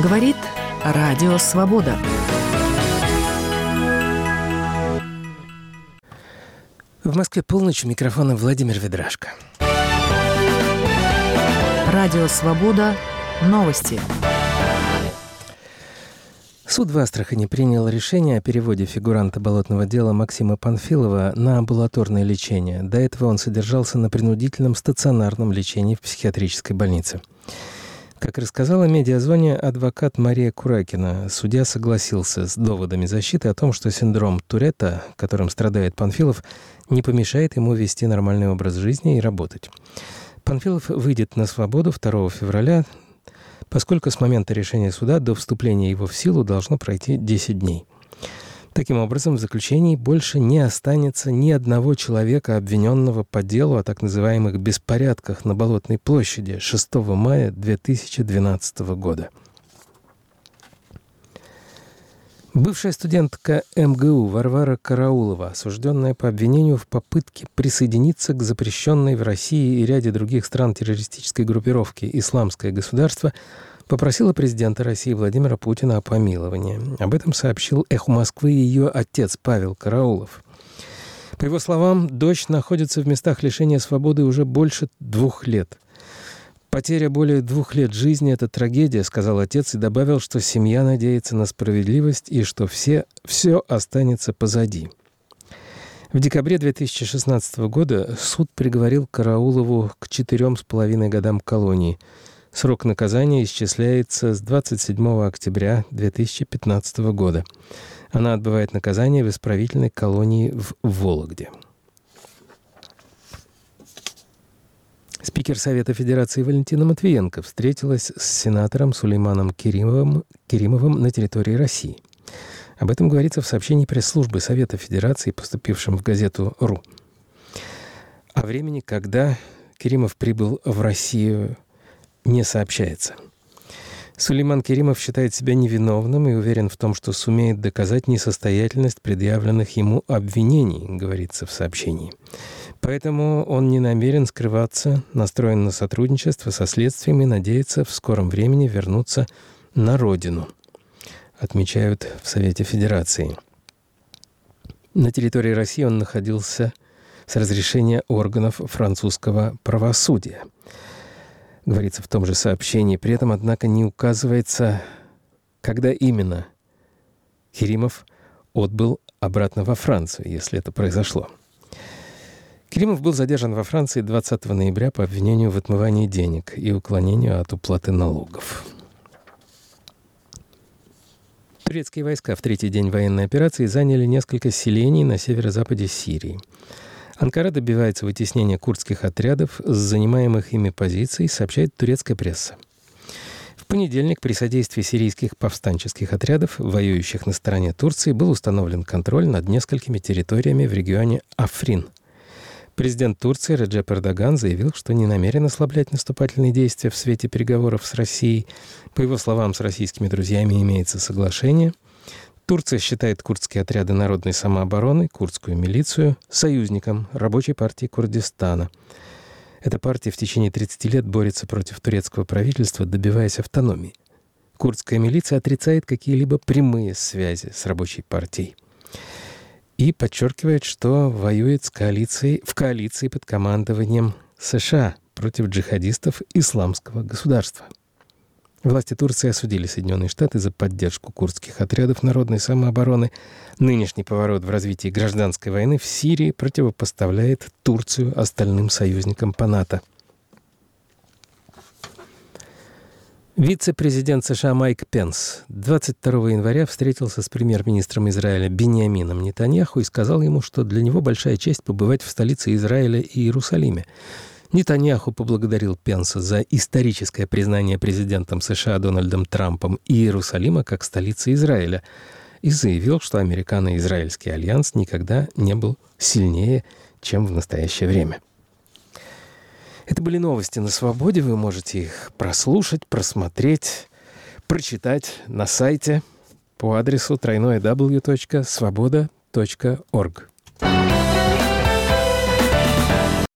Говорит Радио Свобода. В Москве полночь, у микрофона Владимир Ведрашко. Радио Свобода. Новости. Суд в Астрахани принял решение о переводе фигуранта болотного дела Максима Панфилова на амбулаторное лечение. До этого он содержался на принудительном стационарном лечении в психиатрической больнице. Как рассказала «Медиазоне» адвокат Мария Куракина, судья согласился с доводами защиты о том, что синдром Туретта, которым страдает Панфилов, не помешает ему вести нормальный образ жизни и работать. Панфилов выйдет на свободу 2 февраля, поскольку с момента решения суда до вступления его в силу должно пройти 10 дней. Таким образом, в заключении больше не останется ни одного человека, обвиненного по делу о так называемых беспорядках на Болотной площади 6 мая 2012 года. Бывшая студентка МГУ Варвара Караулова, осужденная по обвинению в попытке присоединиться к запрещенной в России и ряде других стран террористической группировке «Исламское государство», попросила президента России Владимира Путина о помиловании. Об этом сообщил «Эхо Москвы» ее отец Павел Караулов. По его словам, дочь находится в местах лишения свободы уже больше 2 лет. «Потеря более 2 лет жизни – это трагедия», – сказал отец и добавил, что семья надеется на справедливость и что все останется позади. В декабре 2016 года суд приговорил Караулову к 4,5 годам колонии. Срок наказания исчисляется с 27 октября 2015 года. Она отбывает наказание в исправительной колонии в Вологде. Спикер Совета Федерации Валентина Матвиенко встретилась с сенатором Сулейманом Керимовым на территории России. Об этом говорится в сообщении пресс-службы Совета Федерации, поступившем в газету «РУ». О времени, когда Керимов прибыл в Россию, не сообщается. Сулейман Керимов считает себя невиновным и уверен в том, что сумеет доказать несостоятельность предъявленных ему обвинений, говорится в сообщении. Поэтому он не намерен скрываться, настроен на сотрудничество со следствием и надеется в скором времени вернуться на родину, отмечают в Совете Федерации. На территории России он находился с разрешения органов французского правосудия, говорится в том же сообщении. При этом, однако, не указывается, когда именно Керимов отбыл обратно во Францию, если это произошло. Керимов был задержан во Франции 20 ноября по обвинению в отмывании денег и уклонению от уплаты налогов. Турецкие войска в 3-й день военной операции заняли несколько селений на северо-западе Сирии. Анкара добивается вытеснения курдских отрядов с занимаемых ими позиций, сообщает турецкая пресса. В понедельник при содействии сирийских повстанческих отрядов, воюющих на стороне Турции, был установлен контроль над несколькими территориями в регионе Африн. Президент Турции Реджеп Эрдоган заявил, что не намерен ослаблять наступательные действия в свете переговоров с Россией. По его словам, с российскими друзьями имеется соглашение. Турция считает курдские отряды народной самообороны, курдскую милицию, союзником Рабочей партии Курдистана. Эта партия в течение 30 лет борется против турецкого правительства, добиваясь автономии. Курдская милиция отрицает какие-либо прямые связи с Рабочей партией и подчеркивает, что воюет в коалиции под командованием США против джихадистов Исламского государства. Власти Турции осудили Соединенные Штаты за поддержку курдских отрядов народной самообороны. Нынешний поворот в развитии гражданской войны в Сирии противопоставляет Турцию остальным союзникам по НАТО. Вице-президент США Майк Пенс 22 января встретился с премьер-министром Израиля Биньямином Нетаньяху и сказал ему, что для него большая честь побывать в столице Израиля и Иерусалиме. Нетаньяху поблагодарил Пенса за историческое признание президентом США Дональдом Трампом Иерусалима как столицы Израиля и заявил, что американо-израильский альянс никогда не был сильнее, чем в настоящее время. Это были новости на Свободе. Вы можете их прослушать, просмотреть, прочитать на сайте по адресу www.svoboda.org.